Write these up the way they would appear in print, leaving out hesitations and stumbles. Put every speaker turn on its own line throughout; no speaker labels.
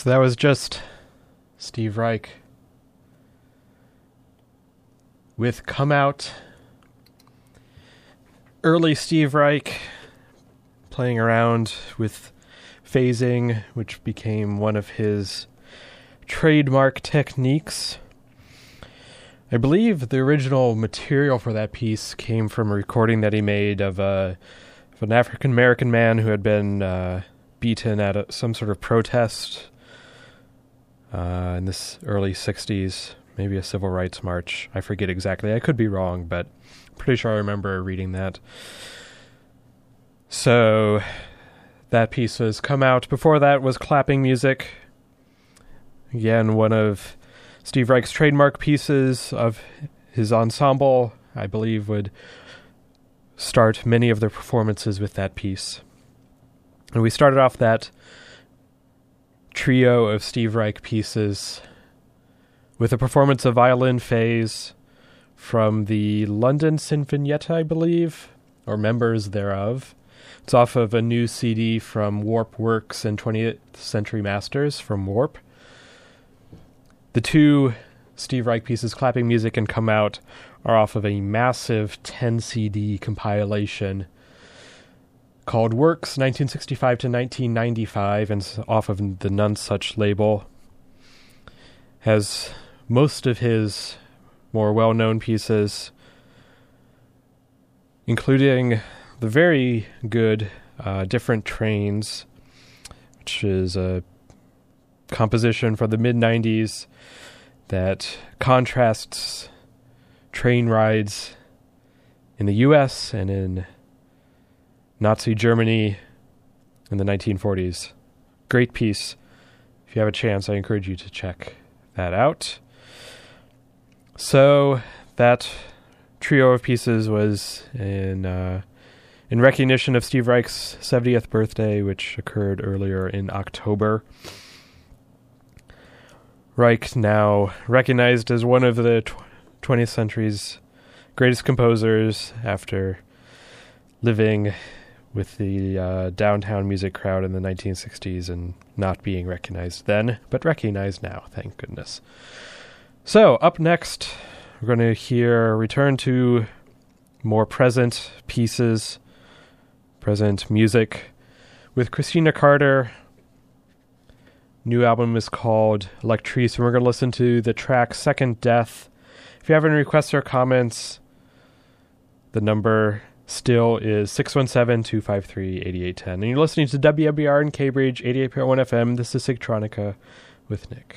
So that was just Steve Reich with Come Out. Early Steve Reich playing around with phasing, which became one of his trademark techniques. I believe the original material for that piece came from a recording that he made of an African-American man who had been beaten at some sort of protest in this early 60s, maybe a civil rights march. I forget exactly. I could be wrong, but I'm pretty sure I remember reading that. So that piece was Come Out. Before that was Clapping Music. Again, one of Steve Reich's trademark pieces of his ensemble, I believe, would start many of their performances with that piece. And we started off that trio of Steve Reich pieces with a performance of Violin Phase from the London Sinfonietta, I believe, or members thereof. It's off of a new CD from Warp Works and 20th Century Masters from Warp. The two Steve Reich pieces, Clapping Music and Come Out, are off of a massive 10-CD compilation called Works 1965 to 1995, and it's off of the None Such label. Has most of his more well-known pieces, including the very good Different Trains, which is a composition from the mid-90s that contrasts train rides in the U.S. and in Nazi Germany in the 1940s. Great piece. If you have a chance, I encourage you to check that out. So that trio of pieces was in recognition of Steve Reich's 70th birthday, which occurred earlier in October. Reich, now recognized as one of the 20th century's greatest composers after living with the downtown music crowd in the 1960s and not being recognized then, but recognized now, thank goodness. So, up next, we're going to return to more present pieces, present music, with Christina Carter. New album is called Electrice, and we're going to listen to the track Second Death. If you have any requests or comments, the number still is 617-253-8810. And you're listening to WWR in Cambridge, 88.1 FM. This is Sigtronica with Nick.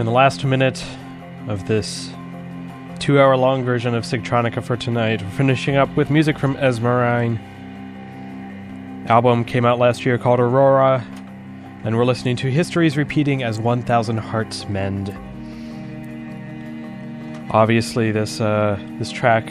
in the last minute of this 2-hour-long version of Sigtronica for tonight. We're finishing up with music from Esmerine. Album came out last year called Aurora, and we're listening to History's Repeating as 1000 Hearts Mend. Obviously, this track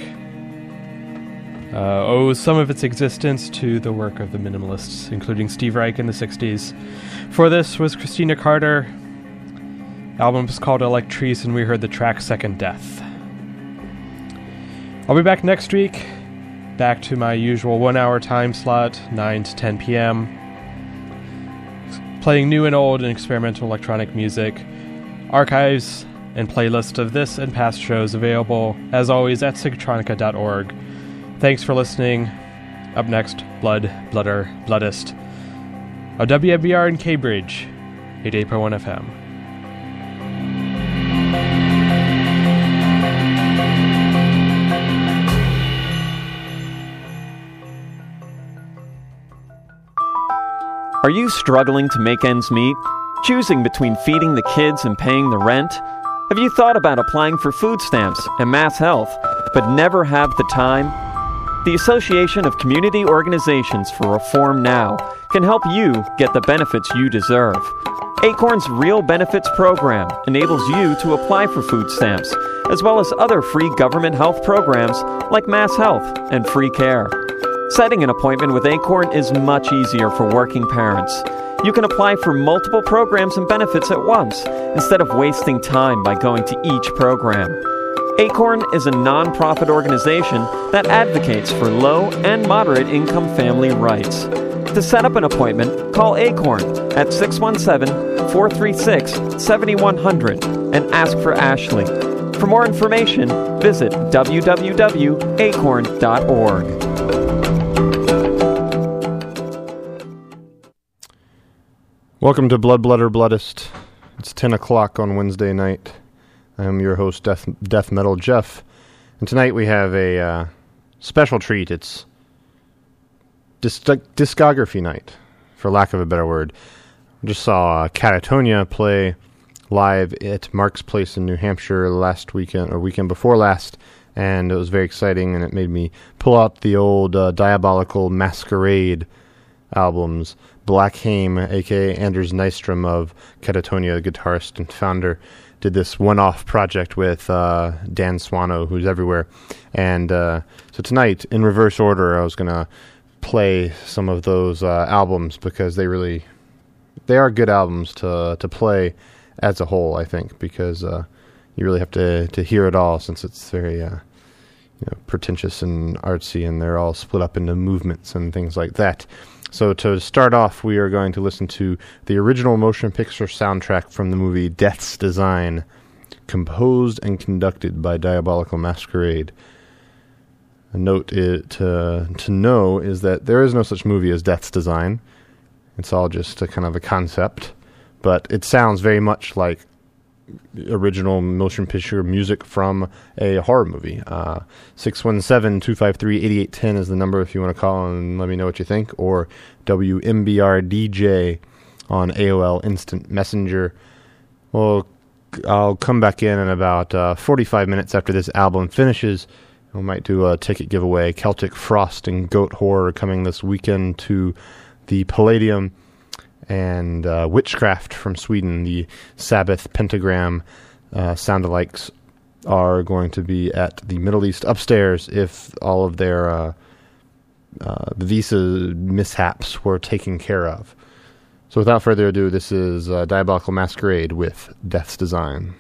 owes some of its existence to the work of the minimalists, including Steve Reich in the 60s. For this was Christina Carter. Album is called Electrice, and we heard the track Second Death. I'll be back next week, back to my usual 1-hour time slot, 9 to 10 p.m., playing new and old and experimental electronic music. Archives and playlist of this and past shows available, as always, at sigtronica.org. Thanks for listening. Up next, Blood, Blooder, Bloodist, a WMBR in Cambridge, 88.1 FM.
Are you struggling to make ends meet? Choosing between feeding the kids and paying the rent? Have you thought about applying for food stamps and Mass Health, but never have the time? The Association of Community Organizations for Reform Now can help you get the benefits you deserve. Acorn's Real Benefits program enables you to apply for food stamps, as well as other free government health programs like Mass Health and free care. Setting an appointment with Acorn is much easier for working parents. You can apply for multiple programs and benefits at once, instead of wasting time by going to each program. Acorn is a non-profit organization that advocates for low and moderate income family rights. To set up an appointment, call Acorn at 617-436-7100 and ask for Ashley. For more information, visit www.acorn.org.
Welcome to Blood, Blooder, Bloodist. It's 10 o'clock on Wednesday night. I'm your host, Death Metal Jeff. And tonight we have a special treat. It's discography night, for lack of a better word. I just saw Catatonia play live at Mark's Place in New Hampshire last weekend, or weekend before last, and it was very exciting, and it made me pull out the old Diabolical Masquerade albums. Black Haim, a.k.a. Anders Nystrom of Catatonia, the guitarist and founder, did this one-off project with Dan Swano, who's everywhere. And so tonight, in reverse order, I was going to play some of those albums because they are good albums to play as a whole, I think, because you really have to hear it all, since it's very pretentious and artsy, and they're all split up into movements and things like that. So to start off, we are going to listen to the original motion picture soundtrack from the movie Death's Design, composed and conducted by Diabolical Masquerade. A note to know is that there is no such movie as Death's Design. It's all just a kind of a concept, but it sounds very much like original motion picture music from a horror movie. 617-253-8810 is the number if you want to call and let me know what you think, or WMBR-DJ on AOL Instant Messenger. Well, I'll come back in about 45 minutes after this album finishes. We might do a ticket giveaway. Celtic Frost and Goat Horror coming this weekend to the Palladium. And Witchcraft from Sweden, the Sabbath Pentagram sound-alikes, are going to be at the Middle East upstairs if all of their visa mishaps were taken care of. So without further ado, this is Diabolical Masquerade with Death's Design.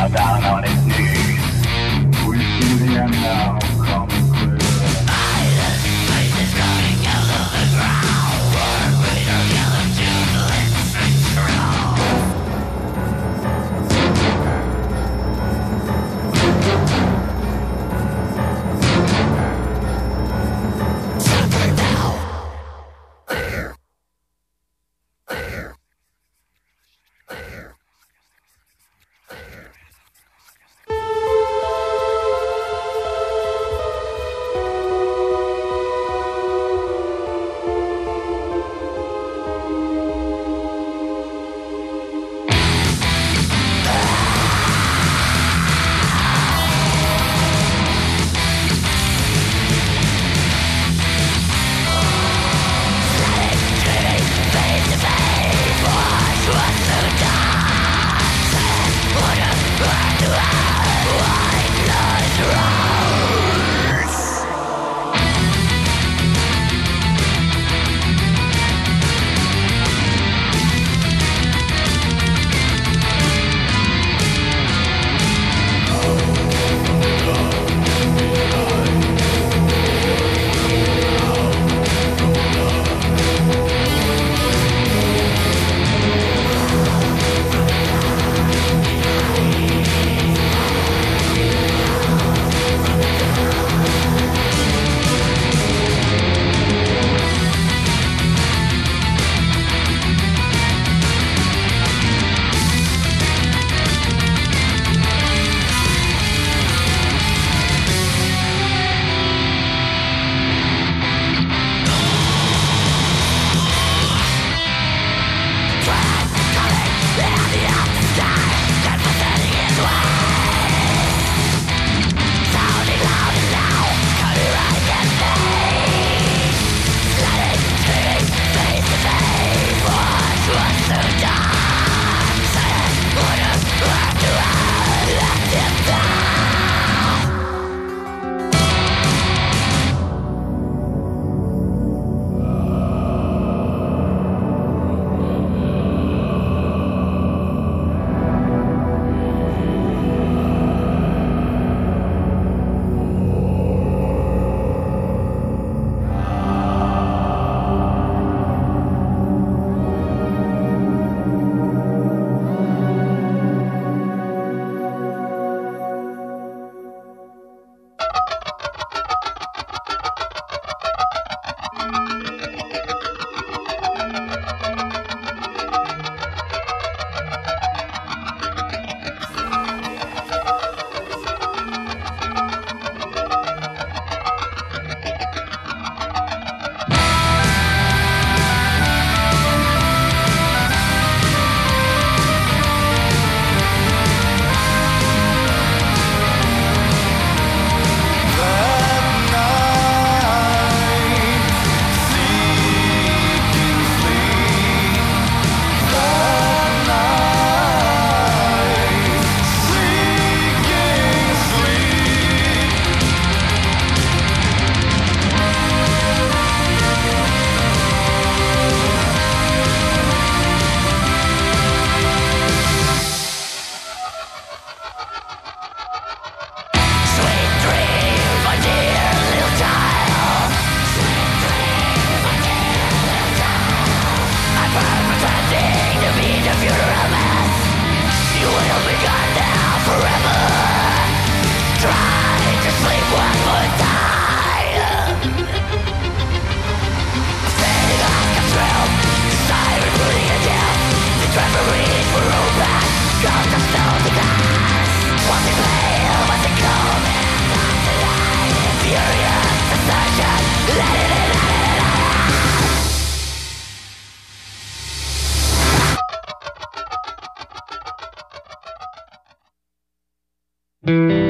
down on its knees. We see the end now coming clear.
Thank you.